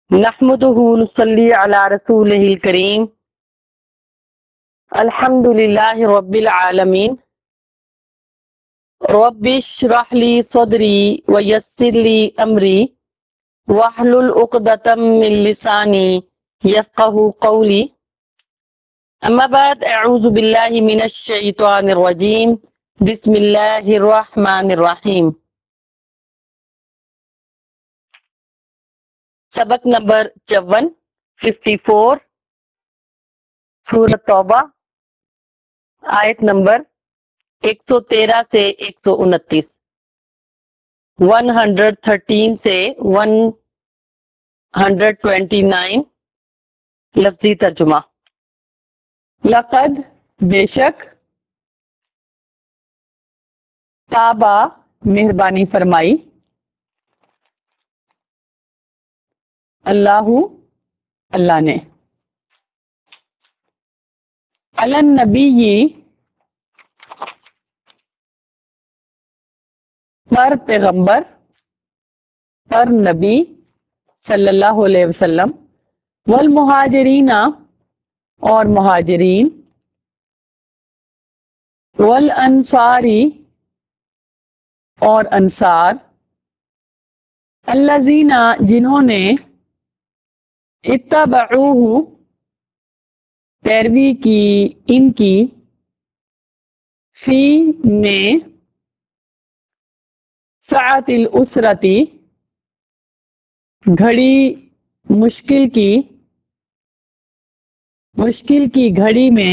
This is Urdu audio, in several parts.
نحمده نصلي على رسوله الكريم الحمد لله رب العالمين رب اشرح لي صدري ويسر لي أمري واحلل عقدة من لساني يفقه قولي أما بعد أعوذ بالله من الشيطان الرجيم بسم الله الرحمن الرحيم سبق نمبر 54 سورۃ توبہ آیت نمبر 113 سے 129 113 سے 129 لفظی ترجمہ لقد بے شک تابا مہربانی فرمائی اللہ نے علی النبی پر پیغمبر پر نبی صلی اللہ علیہ وسلم والمہاجرین اور مہاجرین والانصاری اور انصار الذین جنہوں نے اتبعوہ پیروی کی ان کی فی میں ساعت الاسرتی گھڑی مشکل کی گھڑی میں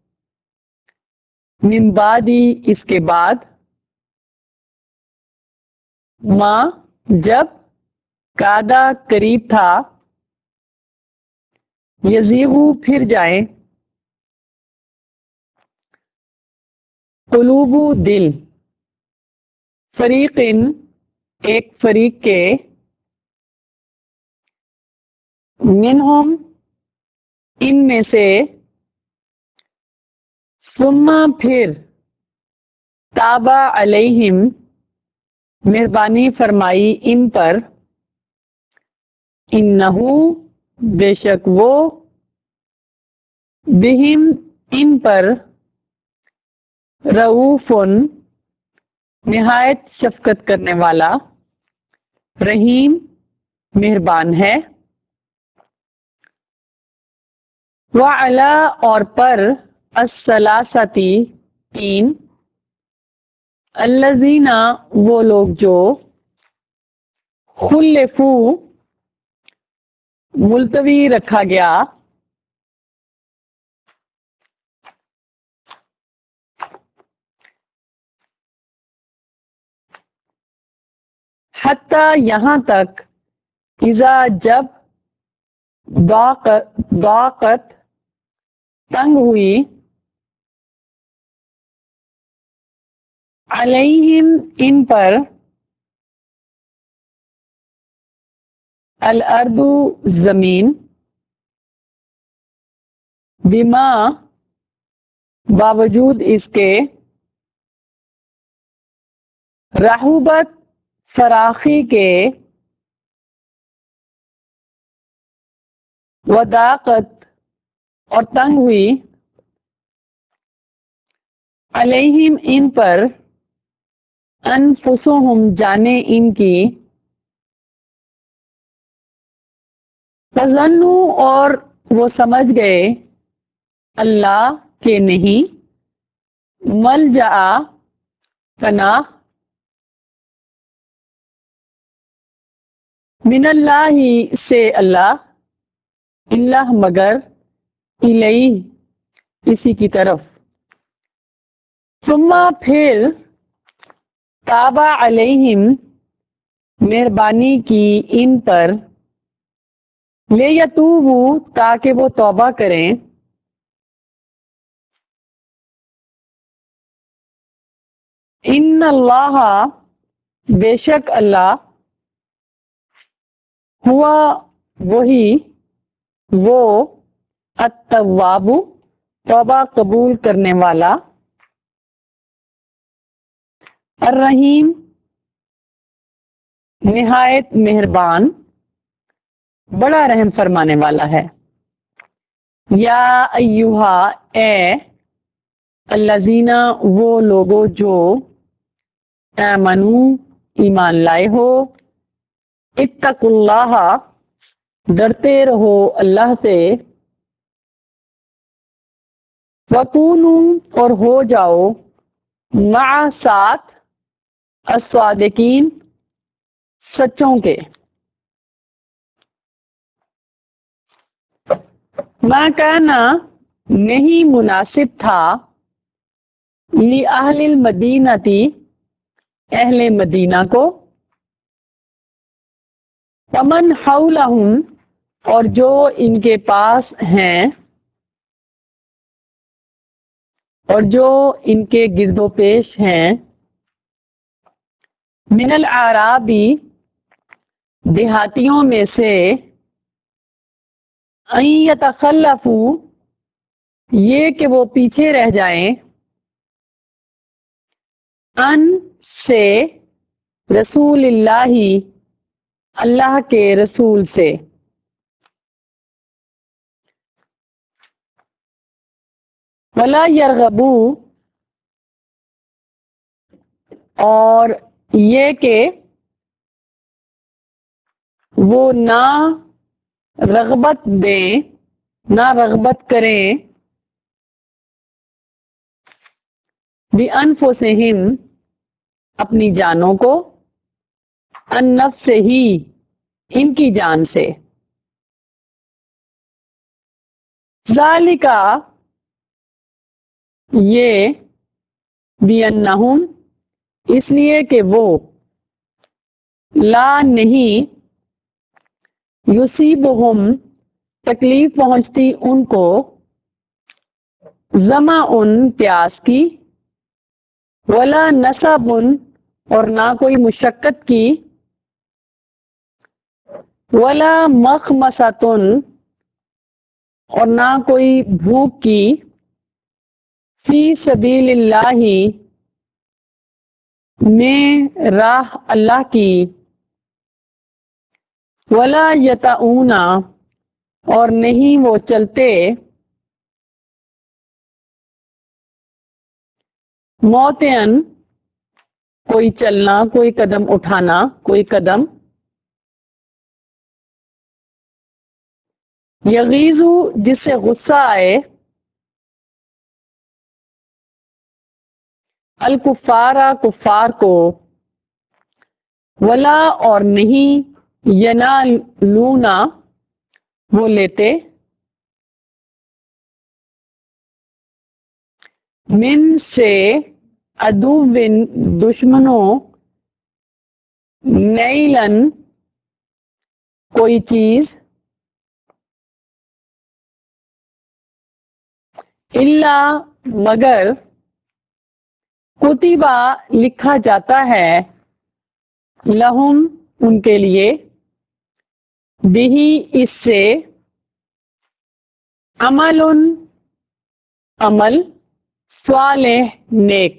من بعدی اس کے بعد ما جب کادا قریب تھا یزیغو پھر جائیں قلوب دل فریقن ایک فریق کے منہم ان میں سے ثم پھر تابا علیہم مہربانی فرمائی ان پر انہو بے شک وہ بہم ان پر رؤوفن نہایت شفقت کرنے والا رحیم مہربان ہے وعلی اور پر الثلاثتی تین الذین وہ لوگ جو خلفو ملتوی رکھا گیا حتی یہاں تک اذا جب ضاقت تنگ ہوئی علیہم ان پر الارض زمین بما باوجود اس کے رحوبت فراخی کے وضاقت اور تنگ ہوئی علیہم ان پر انفسہم جانے ان کی فظنوا اور وہ سمجھ گئے اللہ کے نہیں ملجا پناہ من اللہ سے اللہ اللہ مگر الیہ اسی کی طرف ثم پھر تابا علیہم مہربانی کی ان پر لیتوبوا تاکہ وہ توبہ کریں ان اللہ بے شک اللہ ہوا وہی وہ التواب توبہ قبول کرنے والا الرحیم نہایت مہربان بڑا رحم فرمانے والا ہے۔ یا ایہا اے الذین وہ لوگو جو آمنو ایمان لائے ہو، اتقوا اللہ ڈرتے رہو اللہ سے، وکونوا اور ہو جاؤ مع ساتھ الصادقین سچوں کے۔ ما کانا نہیں مناسب تھا لِأَهْلِ الْمَدِینَةِ اہل مدینہ کو، وَمَنْ حَوْلَهُمْ اور جو ان کے پاس ہیں، اور جو ان کے گرد و پیش ہیں، من الاعراب دیہاتیوں میں سے، ان یتخلفوا یہ کہ وہ پیچھے رہ جائیں، ان سے رسول اللہ اللہ کے رسول سے، ولا یرغبوا اور یہ کہ وہ نہ رغبت دیں، نہ رغبت کریں، بِأَنفُسِہِمْ اپنی جانوں کو، ان نفس ہی ان کی جان سے، ذالک یہ، بِأَنَّہُمْ اس لیے کہ وہ، لا نہیں، یصیبہم تکلیف پہنچتی ان کو، ظمأ پیاس کی، ولا نصب اور نہ کوئی مشقت کی، ولا مخمصۃ اور نہ کوئی بھوک کی، فی سبیل اللہ میں راہ اللہ کی، ولا یطؤون اور نہیں وہ چلتے، موطئن کوئی چلنا، کوئی قدم اٹھانا، کوئی قدم، یغیظ جس سے غصہ آئے، الکفار کفار کو، ولا اور نہیں، ینالون وہ لیتے، من سے عدو دشمنوں، نیلن کوئی چیز، الا مگر، کتبہ لکھا جاتا ہے، لہم ان کے لیے، بہی اس سے، عمل عمل، صالح نیک،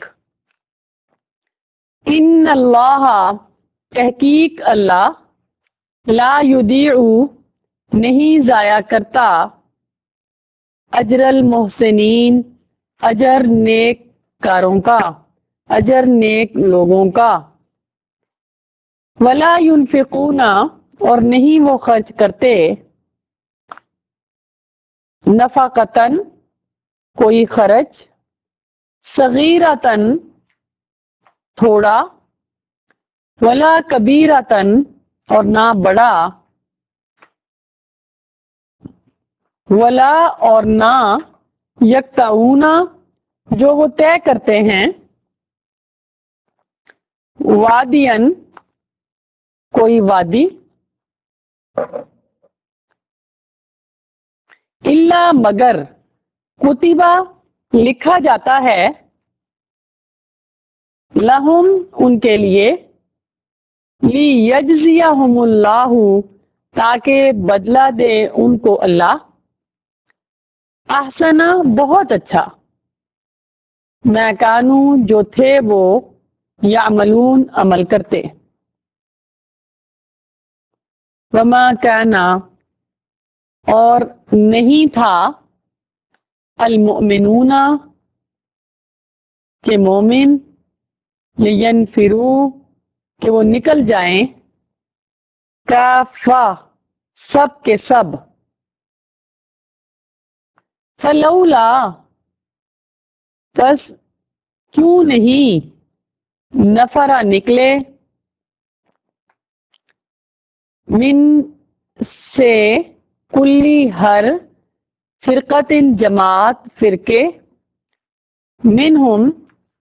ان اللہ تحقیق اللہ، لا یضیع نہیں ضائع کرتا، اجر المحسنین اجر نیک کاروں کا، اجر نیک لوگوں کا، ولا ينفقون اور نہیں وہ خرچ کرتے، نفقتن کوئی خرچ، صغیرتن تھوڑا، ولا کبیرتن اور نہ بڑا، ولا اور نہ، یکتعون جو وہ طے کرتے ہیں، وادین کوئی وادی، الا مگر، کتبہ لکھا جاتا ہے، لہم ان کے لیے، لیجزیہم اللہ تاکہ بدلہ دے ان کو اللہ، احسن بہت اچھا، ما کانوا جو تھے وہ، یعملون عمل کرتے، وما کانا اور نہیں تھا المؤمنون کہ مومن لینفروا کہ وہ نکل جائیں کافہ سب کے سب فلولا بس کیوں نہیں نفرا نکلے من سے کلی ہر فرقت جماعت فرقے منہم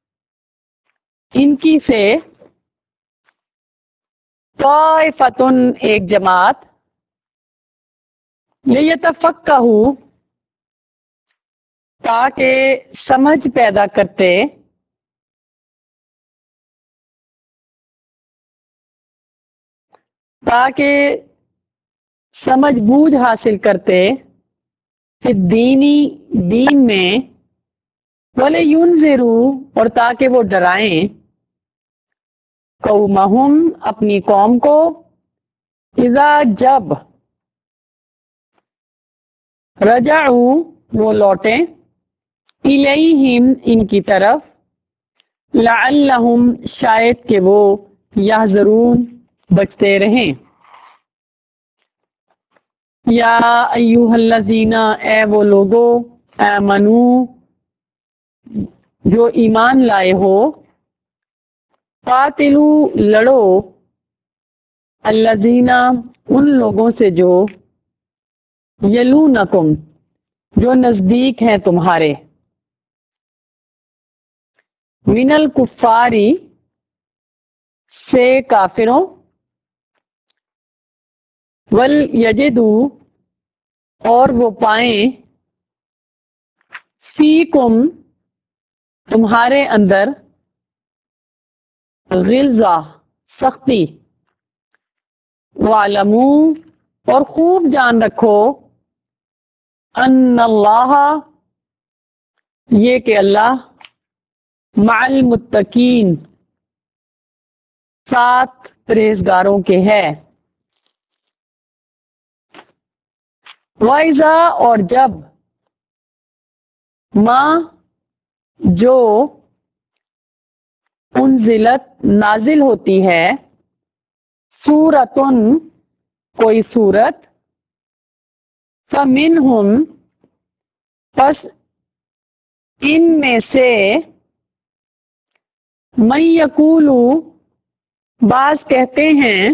ان کی سے طائفتن ایک جماعت لیتفقہوا تاکہ سمجھ پیدا کرتے تاکہ سمجھ بوجھ حاصل کرتے فی دینی دین میں وَلِيُنذِرُوا اور تاکہ وہ ڈرائیں قومہم اپنی قوم کو اذا جب رجعوا وہ لوٹیں الیہم ان کی طرف لعلہم شاید کہ وہ یحذرون بچتے رہیں یا ایھا الذین اے وہ لوگو آمنو جو ایمان لائے ہو قاتلو لڑو الذین ان لوگوں سے جو یلونکم جو نزدیک ہیں تمہارے من الکفاری سے کافروں ولیجدوا اور وہ پائیں فیکم تمہارے اندر غلظہ سختی وَاعْلَمُوا اور خوب جان رکھو ان اللہ یہ کہ اللہ مع المتقین ساتھ پرہیزگاروں کے ہے وَإِذَا اور جب ماں جو انزلت نازل ہوتی ہے سورتن کوئی سورت فمنہم پس ان میں سے من یقول بعض کہتے ہیں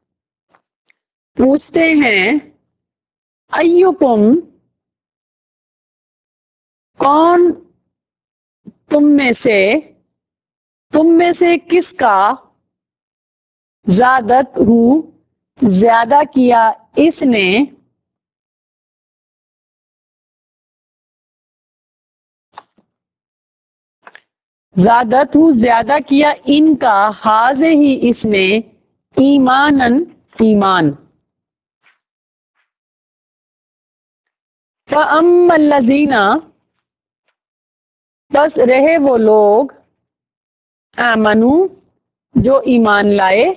پوچھتے ہیں ایکم کون تم میں سے کس کا زیادت زیادہ کیا اس نے زیادت زیادہ کیا ان کا حاضر ہی اس نے ایمانن ایمان فَأَمَّا الَّذِينَ بس رہے وہ لوگ آمنو جو ایمان لائے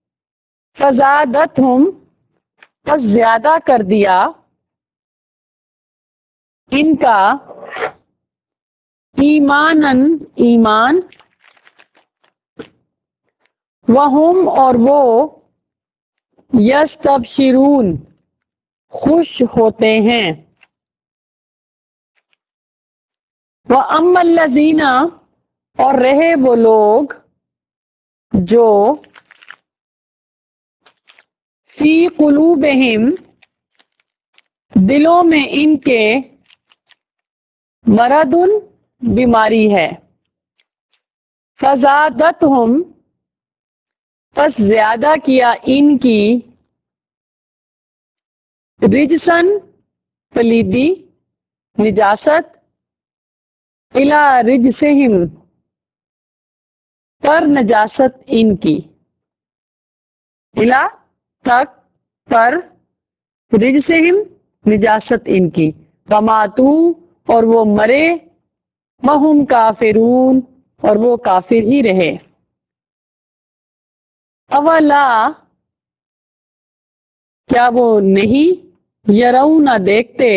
فزادتہم بس زیادہ کر دیا ان کا ایمانن ایمان وہم اور وہ یستبشرون خوش ہوتے ہیں وَأَمَّا الَّذِينَ اور رہے وہ لوگ جو فی قلوبہم دلوں میں ان کے مرضٌ بیماری ہے فزادتہم پس زیادہ کیا ان کی رجسن پلیدی نجاست الی رجسہم پر نجاست ان کی الی تک پر رجسہم نجاست ان کی وماتو اور وہ مرے وہم کافرون اور وہ کافر ہی رہے اولا کیا وہ نہیں यरौना देखते,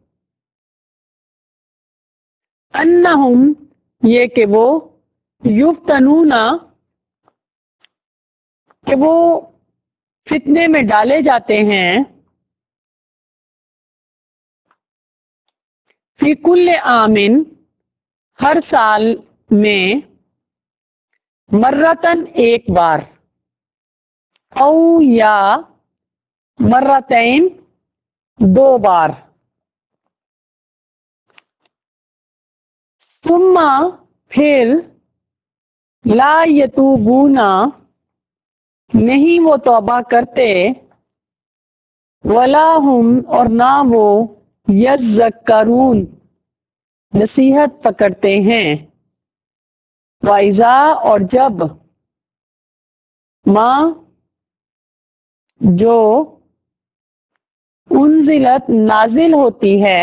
अन्नहुम ये कि वो, युफ्तनूना कि वो फितने में डाले जाते हैं, फी कुल्ले आमिन हर साल में, मर्रतन एक बार, औ या मर्रतैन दो बार, सुम्मा फिर, ला यतूबूना नहीं वो तौबा करते, वला हुम और ना वो, यज़्ज़क्करून नसीहत पकड़ते हैं, वाइजा और जब, माँ जो, उन्जिलत नाजिल होती है,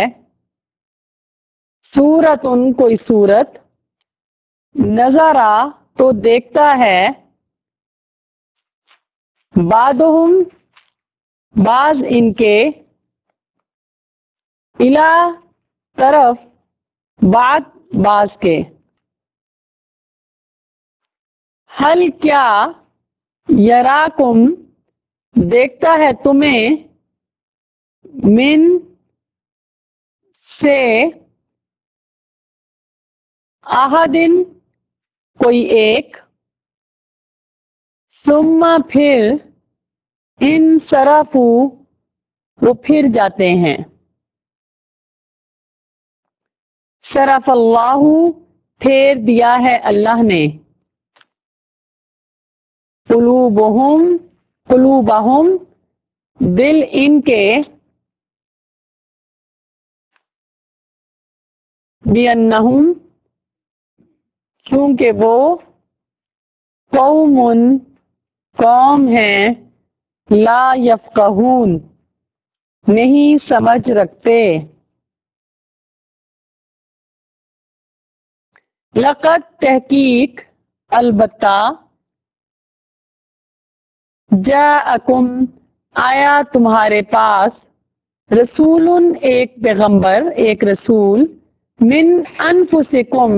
सूरतुन कोई सूरत, नजरा तो देखता है, बादहुम बाज इनके, इला तरफ बात बाज के, हल क्या, यराकुम देखता है तुम्हें, मिन से, आहदिन कोई एक, सुम्मा फिर, इन सरफू वो फिर जाते हैं, सरफ अल्लाहु फेर दिया है अल्लाह ने, कुलूबहुम दिल इनके, बिअन्नहुम क्योंकि वो, कौमुन कौम है, ला यफ़क़हून नहीं समझ रखते, लक़द तहकीक अलबत्ता, जाअकुम आया तुम्हारे पास, रसूलुन एक पैगंबर एक रसूल, मिन अनफुसिकुम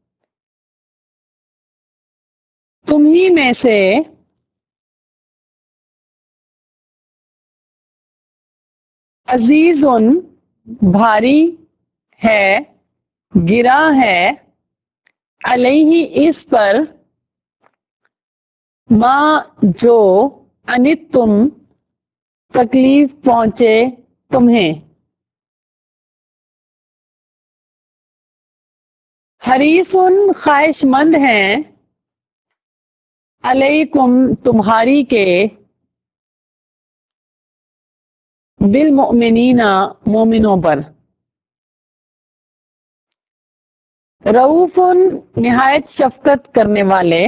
तुम्ही में से, अजीजुन भारी है, गिरा है, अलैहि इस पर, माँ जो, अनित तुम तकलीफ पहुंचे तुम्हें, हरीसुन ख्वाहिशमंद हैं, अलैकुम तुम्हारी के, बिल मोमिनीना मोमिनों पर, रऊफुन निहायत शफकत करने वाले,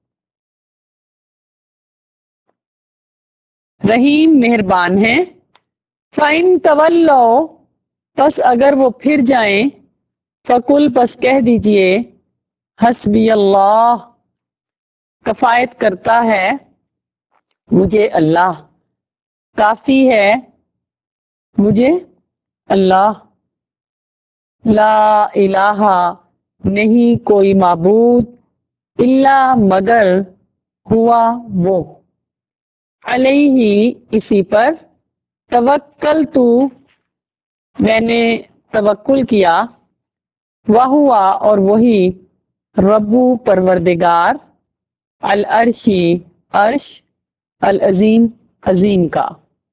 रहीम मेहरबान है, फाइन तवल्लो बस अगर वो फिर जाएं, फकुल बस कह दीजिए, हस्बी अल्लाह कफायत करता है मुझे अल्लाह, काफी है मुझे अल्लाह, ला इलाहा नहीं कोई माबूद, इल्ला मगर हुआ वो, अलैहि इसी पर, तवक्कल तू मैंने तवक्कुल किया, वहुआ और वही, रब्बु परवरदिगार, अल अर्शी अर्श, अल अजीम अजीम का।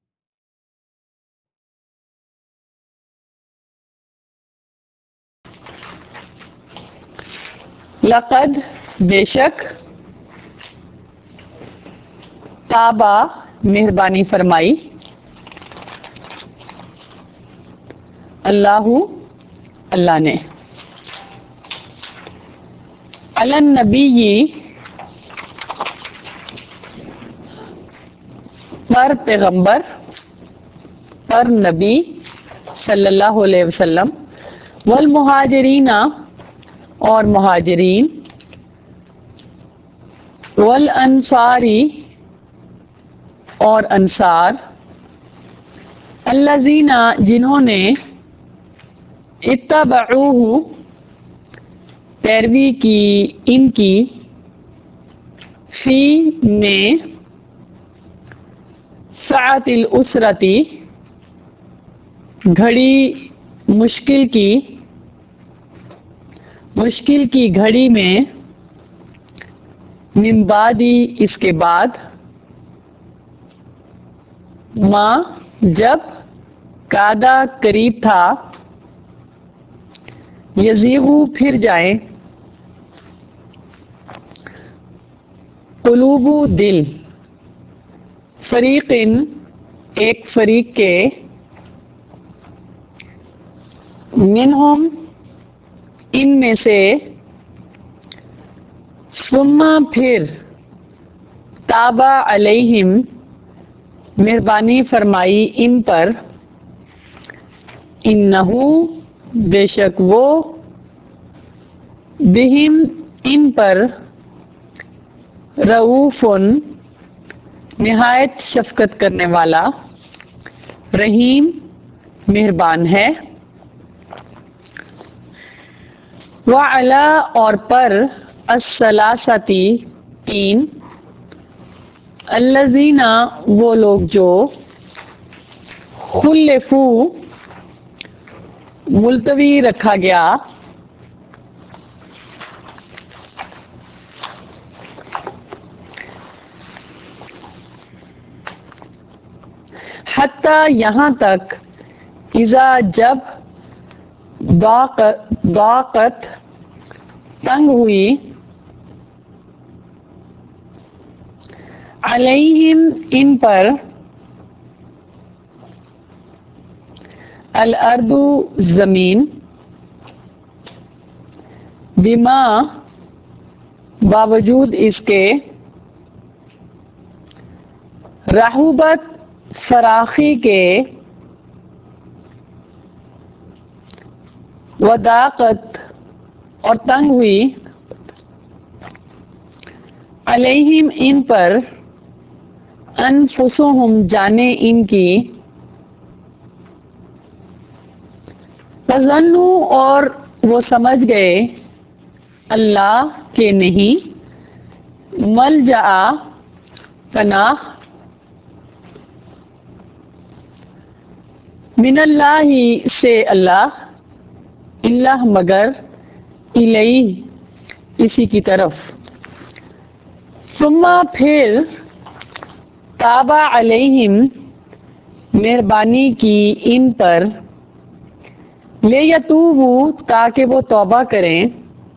लक़द बेशक, ताबा मेहरबानी फरमाई, अल्लाहु अल्लाह ने, अलन नबी पर पैगंबर, पर नबी सल्लल्लाहु अलैहि वसल्लम, वल मुहाजिरीना और मुहाजिरीन, वल अंसारी और अंसार, الذین جنہوں نے اتبعوہ پیروی کی ان کی فی میں سعۃ الاسرتی گھڑی مشکل کی گھڑی میں من بعدی اس کے بعد ماں جب کادا قریب تھا یزیغو پھر جائیں قلوب دل فریقن ایک فریق کے منہم ان میں سے ثم پھر تابا علیہم مہربانی فرمائی ان پر انہو بے شک وہ بہم ان پر رؤوفن نہایت شفقت کرنے والا رحیم مہربان ہے وعلی اور پر الثلاثتی تین الذین وہ لوگ جو خلفو ملتوی رکھا گیا حتی یہاں تک اذا جب ضاقت تنگ ہوئی علیہم ان پر الارض زمین بما باوجود اس کے رحوبت فراخی کے وضاقت اور تنگ ہوئی علیہم ان پر انفسہم جانے ان کی فظنوا اور وہ سمجھ گئے اللہ کے نہیں ملجأ پناہ من اللہ سے اللہ اللہ مگر الیہ اسی کی طرف ثم پھر تابا علیہم مہربانی کی ان پر لیتوبوا تاکہ وہ توبہ کریں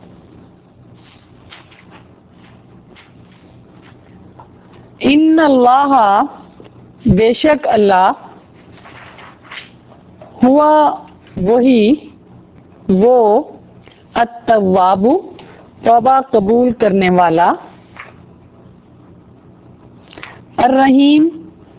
ان اللہ بے شک اللہ ہوا وہی وہ التواب توبہ قبول کرنے والا الرحیم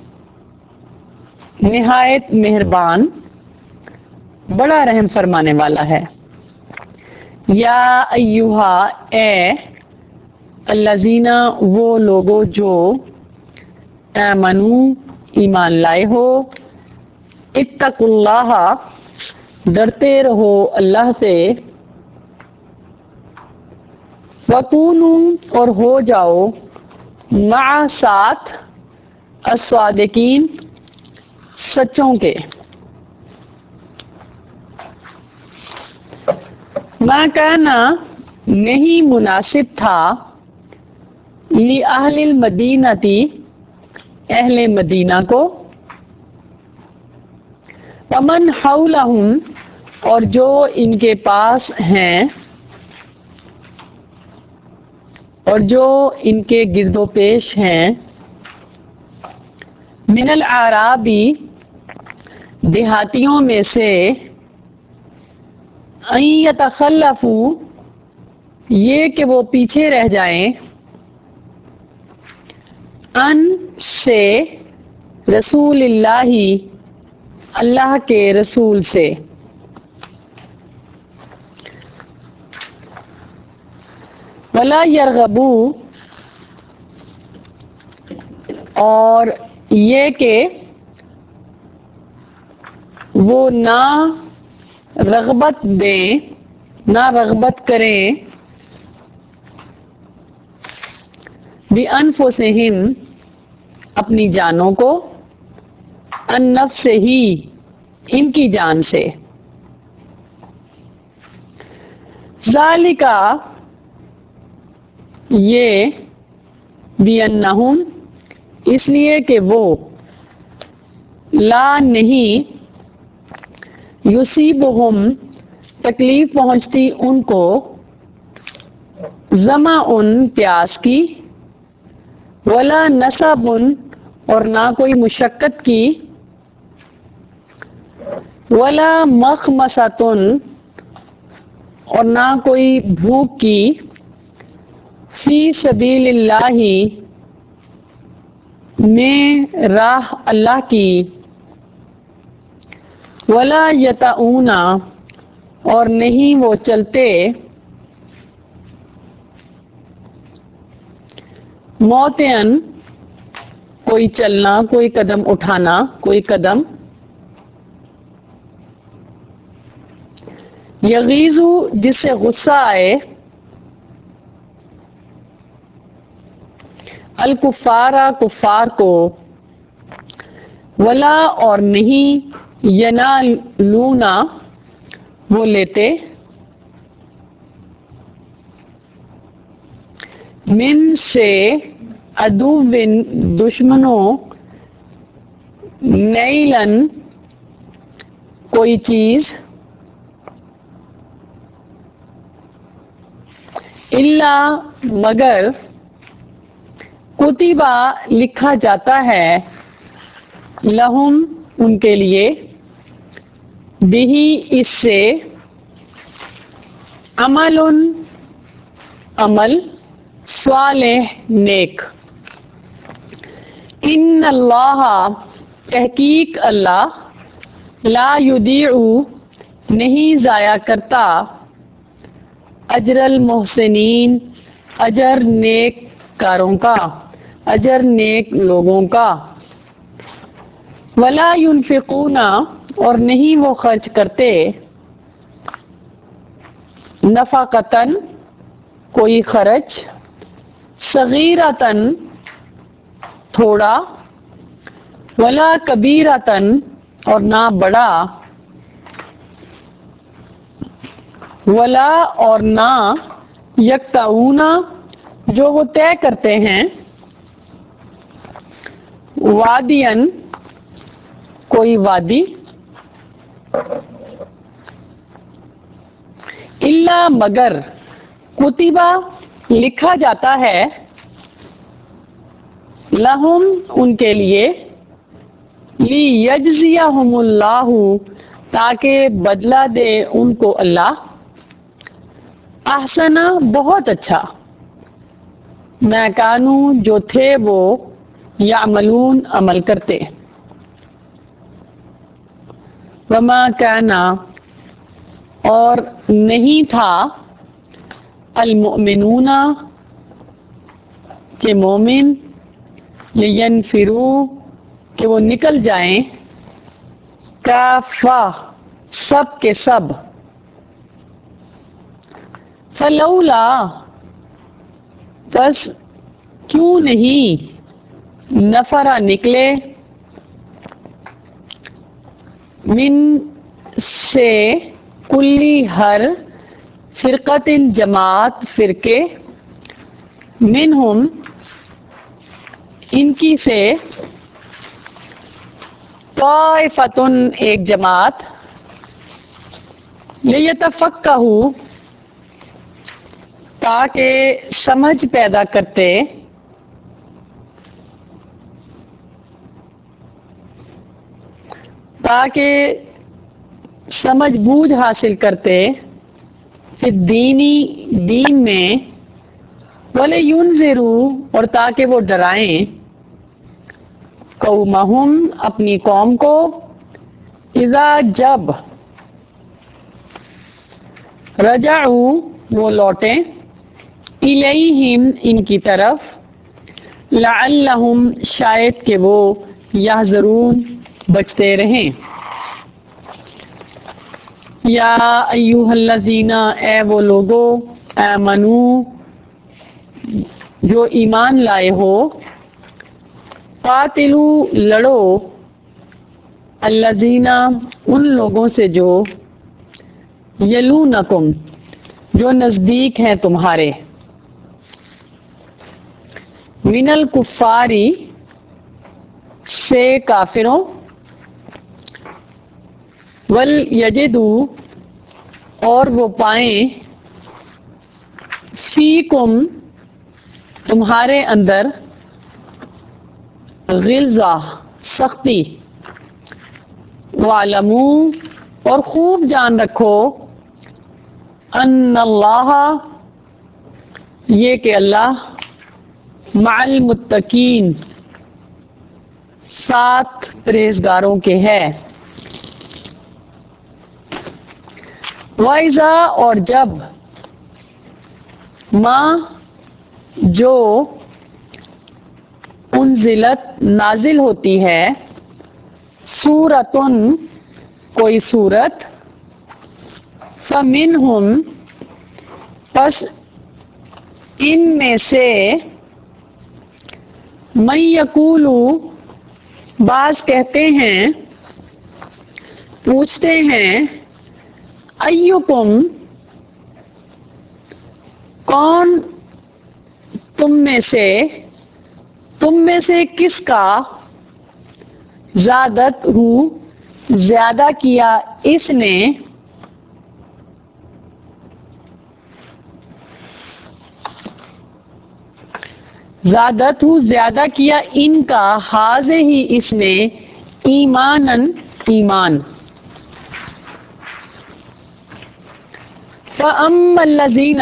نہایت مہربان بڑا رحم فرمانے والا ہے یا ایہا اے الذین وہ لوگو جو آمنو ایمان لائے ہو اتقوا اللہ ڈرتے رہو اللہ سے وَكُونُوا اور ہو جاؤ مع ساتھ الصادقین سچوں کے ما کانا نہیں مناسب تھا لِأَهْلِ الْمَدِینَةِ اہل مدینہ کو وَمَنْ حَوْلَهُمْ اور جو ان کے پاس ہیں اور جو ان کے گرد و پیش ہیں من الاعرابی دیہاتیوں میں سے ان یتخلفوا یہ کہ وہ پیچھے رہ جائیں ان سے رسول اللہ اللہ کے رسول سے ولا یرغبوا اور یہ کہ وہ نہ رغبت دیں، نہ رغبت کریں، بِأَنفُسِهِمْ اپنی جانوں کو، ان نفس ہی ان کی جان سے، ذالک یہ، بِأَنَّهُمْ اس لیے کہ وہ، لا نہیں، یصیبہم تکلیف پہنچتی ان کو، ظمأ پیاس کی، ولا نصب اور نہ کوئی مشقت کی، ولا مخمصۃ اور نہ کوئی بھوک کی، فی سبیل اللہ میں راہ اللہ کی، ولا یطؤون اور نہیں وہ چلتے، موطئن کوئی چلنا، کوئی قدم اٹھانا، کوئی قدم، یغیظ جس سے غصہ آئے، الکفار کفار کو، ولا اور نہیں، ینالون وہ لیتے، من سے عدوٍ دشمنوں، نیلن کوئی چیز، الا مگر، کتبہ لکھا جاتا ہے، لہم ان کے لیے، بہی اس سے، عمل عمل، صالح نیک، ان اللہ تحقیق اللہ، لا یضیع نہیں ضائع کرتا، اجر المحسنین اجر نیک کاروں کا، اجر نیک لوگوں کا، ولا ينفقون اور نہیں وہ خرچ کرتے، نفقتن کوئی خرچ، صغیرتن تھوڑا، ولا کبیرتن اور نہ بڑا، ولا اور نہ، یقطعون جو وہ طے کرتے ہیں، وادین کوئی وادی، الا مگر، کتبہ لکھا جاتا ہے، لہم ان کے لیے، لیجزیہم اللہ تاکہ بدلہ دے ان کو اللہ، احسن بہت اچھا، ما کانوا جو تھے وہ، یعملون عمل کرتے، وما کان اور نہیں تھا، المؤمنون کہ مومن، لینفروا کہ وہ نکل جائیں، کافہ سب کے سب، فلولا بس کیوں نہیں، نفرا نکلے، من سے کلی ہر، فرقت جماعت فرقے، منہم ان کی سے، طائفۃ ایک جماعت، لیتفقہوا تاکہ سمجھ پیدا کرتے، تاکہ سمجھ بوجھ حاصل کرتے، فی دینی دین میں، وَلِيُنذِرُوا اور تاکہ وہ ڈرائیں، قومہم اپنی قوم کو، اذا جب، رجعوا وہ لوٹیں، الیہم ان کی طرف، لعلہم شاید کہ وہ، یحذرون بچتے رہیں۔ یا ایھا الذین، اے وہ لوگو، آمنو جو ایمان لائے ہو، قاتلو لڑو، الذین ان لوگوں سے جو یلونکم جو نزدیک ہیں تمہارے، من الکفاری سے کافروں، ولیجدوا اور وہ پائیں، فیکم تمہارے اندر، غلظہ سختی، وَاعْلَمُوا اور خوب جان رکھو، ان اللہ یہ کہ اللہ، مع المتقین ساتھ پرہیزگاروں کے ہے، وَإِذَا اور جب، ماں جو انزلت نازل ہوتی ہے، سورتن کوئی سورت، فمنہم پس ان میں سے، من یقولو بعض کہتے ہیں، پوچھتے ہیں، ایکم کون تم میں سے کس کا، زادت ہو زیادہ کیا اس نے، زادت ہو زیادہ کیا ان کا، حاض ہی اس نے، ایمانن ایمان، فَأَمَّا الَّذِينَ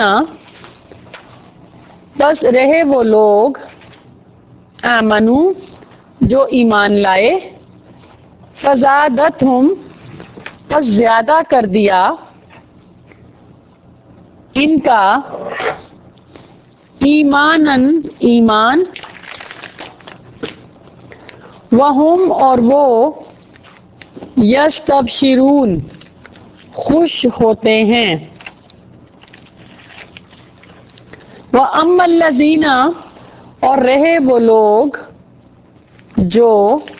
بس رہے وہ لوگ، آمنو جو ایمان لائے، فزادتہم بس زیادہ کر دیا ان کا، ایمانن ایمان، وہم اور وہ، یستبشرون خوش ہوتے ہیں، وَأَمَّا الَّذِينَ اور رہے وہ لوگ جو،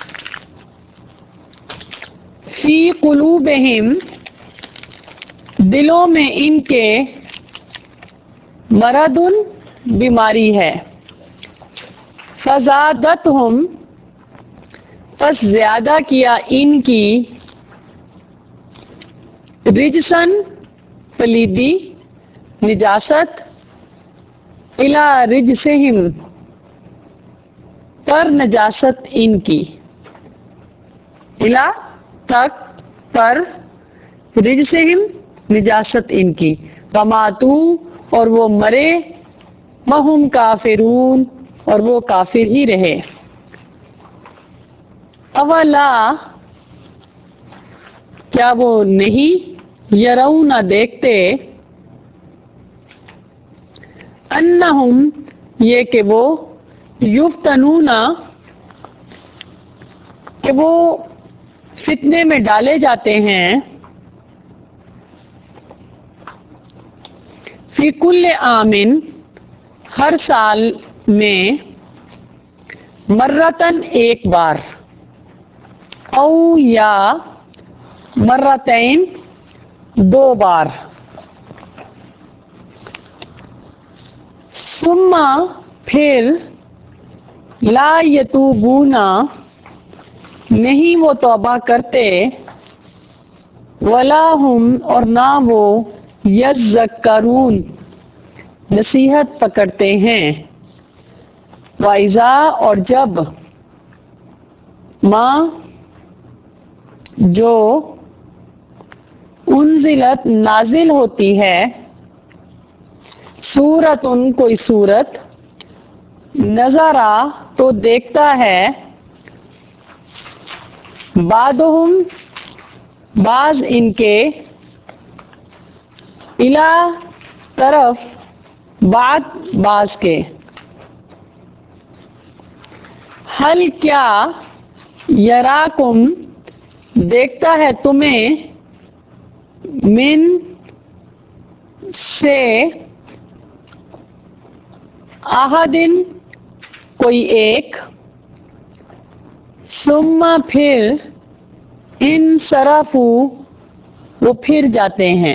فی قلوبہم دلوں میں ان کے، مرض بیماری ہے، فزادتہم پس زیادہ کیا ان کی، رجسن پلیدی نجاست، الی رجسہم پر نجاست ان کی، الی تک پر، رجسہم نجاست ان کی، وماتو اور وہ مرے، وہم کافرون اور وہ کافر ہی رہے، اولا کیا وہ نہیں، یرون دیکھتے، انہم یہ کہ وہ، یفتنون کہ وہ فتنے میں ڈالے جاتے ہیں، فی کل عامن ہر سال میں، مرتن ایک بار، او یا مرتین دو بار، ثم پھر، لا یتوبون نہیں وہ توبہ کرتے، ولا ہم اور نہ وہ، یذکرون نصیحت پکڑتے ہیں، وَإِذَا اور جب، ماں جو انزلت نازل ہوتی ہے، سورتن کوئی سورت، نظرا تو دیکھتا ہے، بعضہم بعض ان کے، الی طرف، بعض کے، حل کیا، یراکم دیکھتا ہے تمہیں، من سے احدن کوئی ایک ثم پھر انصرفو وہ پھر جاتے ہیں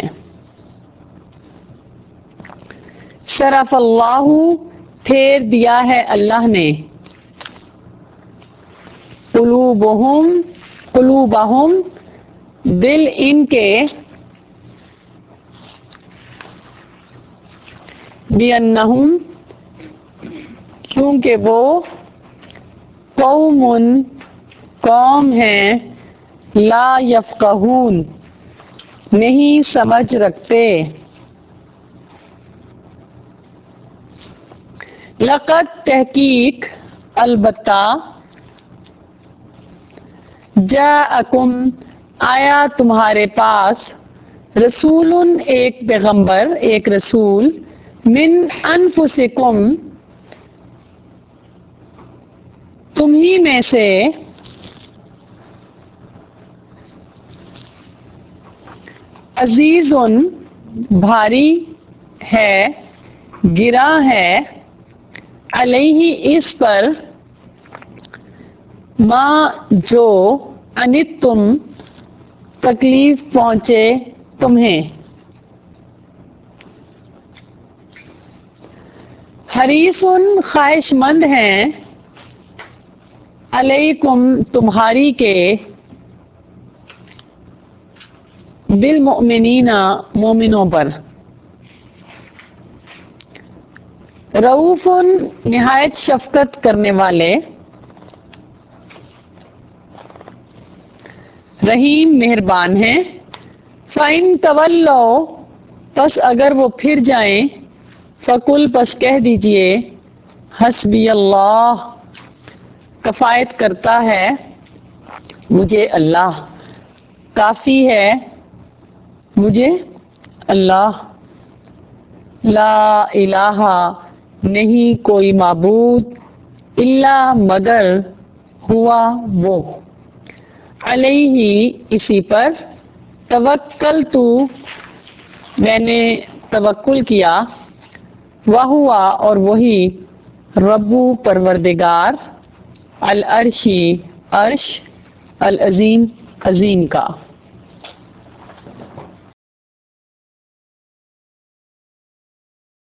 صرف اللہ پھیر دیا ہے اللہ نے قلوبہم دل ان کے بِأَنَّهُمْ کیونکہ وہ قوم ہیں لا یفقہون نہیں سمجھ رکھتے لقد تحقیق البتہ جاءکم آیا تمہارے پاس رسول ایک پیغمبر ایک رسول من انفسکم تمہی میں سے عزیز بھاری ہے گراں ہے علیہ اس پر ما جو انتم تکلیف پہنچے تمہیں حریص خواہش مند ہیں علیکم تمہاری کے بالمؤمنین مومنوں پر رؤوف نہایت شفقت کرنے والے رحیم مہربان ہیں فَإِن تَوَلَّوْا پس اگر وہ پھر جائیں فَقُلْ پس کہہ دیجئے حسبی اللہ کفایت کرتا ہے مجھے اللہ کافی ہے مجھے اللہ لا الہ نہیں کوئی معبود الا مگر ہوا وہ علیہ اسی پر توکلت میں نے توکل کیا وہوا اور وہی رب پروردگار العرشی عرش العظیم عظیم کا